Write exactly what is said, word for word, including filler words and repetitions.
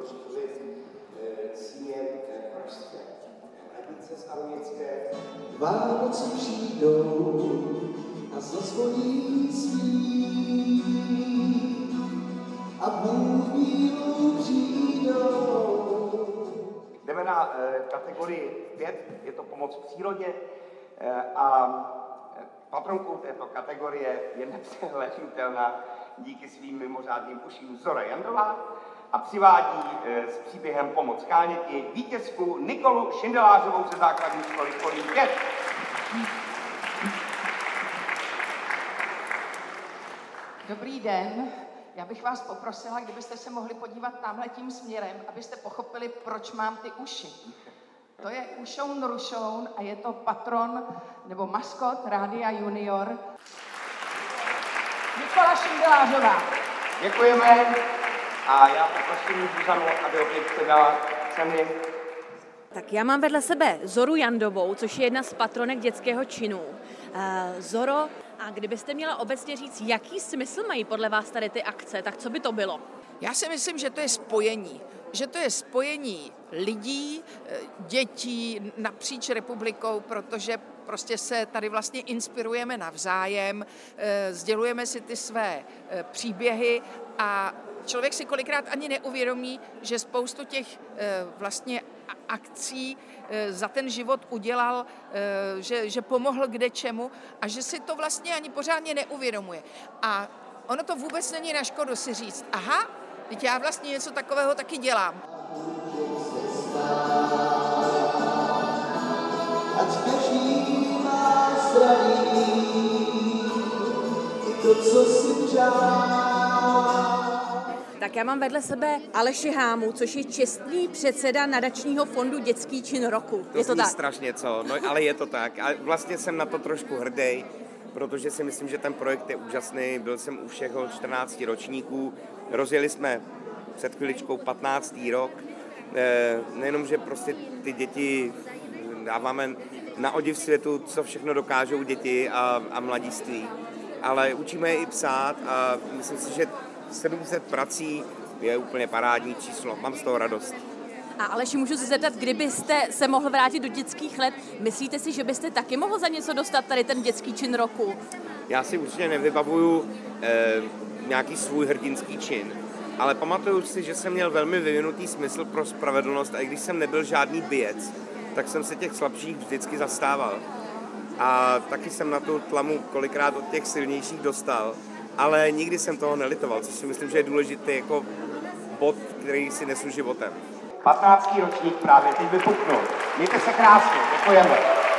Koříkovy síně pražské radnice staroměstské. Vánoce přijdou a zazvoní svý a bůh přijdou. Jdeme na e, kategorii pět, je to pomoc v přírodě e, a patronkou této kategorie je nepřehlédnutelná díky svým mimořádným uším Zora Jandová a přivádí e, s příběhem Pomoc cháněti vítězku Nikolu Šindelářovou ze základní školy Kolín pět. Dobrý den. Já bych vás poprosila, kdybyste se mohli podívat tamhle tím směrem, abyste pochopili, proč mám ty uši. To je Ušoun Rušoun a je to patron nebo maskot Rádia Junior. Nikola Šindelářová. Děkujeme a já poprosím Zuzanu, aby opět předala ceny. Tak já mám vedle sebe Zoru Jandovou, což je jedna z patronek dětského činu. Uh, Zoro, a kdybyste měla obecně říct, jaký smysl mají podle vás tady ty akce, tak co by to bylo? Já si myslím, že to je spojení. Že to je spojení lidí, dětí napříč republikou, protože prostě se tady vlastně inspirujeme navzájem, sdělujeme si ty své příběhy a člověk si kolikrát ani neuvědomí, že spoustu těch vlastně akcí za ten život udělal, že, že pomohl kde čemu a že si to vlastně ani pořádně neuvědomuje. A ono to vůbec není na škodu si říct, aha, teď já vlastně něco takového taky dělám. Ať každý má zdraví, i to, co si přál. Tak já mám vedle sebe Aleši Hámu, což je čestný předseda nadačního fondu Dětský čin roku. To je to zní tak? strašně, co? No, ale je to tak. A vlastně jsem na to trošku hrdý, protože si myslím, že ten projekt je úžasný. Byl jsem u všech čtrnácti ročníků. Rozjeli jsme před chviličkou patnáctý rok. Nejenom, že prostě ty děti dáváme na odiv světu, co všechno dokážou děti a, a mladiství, ale učíme je i psát a myslím si, že sedm set prací je úplně parádní číslo. Mám z toho radost. A Aleši, můžu se zeptat, kdybyste se mohl vrátit do dětských let, myslíte si, že byste taky mohl za něco dostat tady ten dětský čin roku? Já si určitě nevybavuju eh, nějaký svůj hrdinský čin, ale pamatuju si, že jsem měl velmi vyvinutý smysl pro spravedlnost a i když jsem nebyl žádný bijec, tak jsem se těch slabších vždycky zastával. A taky jsem na tu tlamu kolikrát od těch silnějších dostal, ale nikdy jsem toho nelitoval, což si myslím, že je důležitý jako bod, který si nesu životem. patnáctý ročník právě teď vypuknul. Mějte se krásně, děkujeme.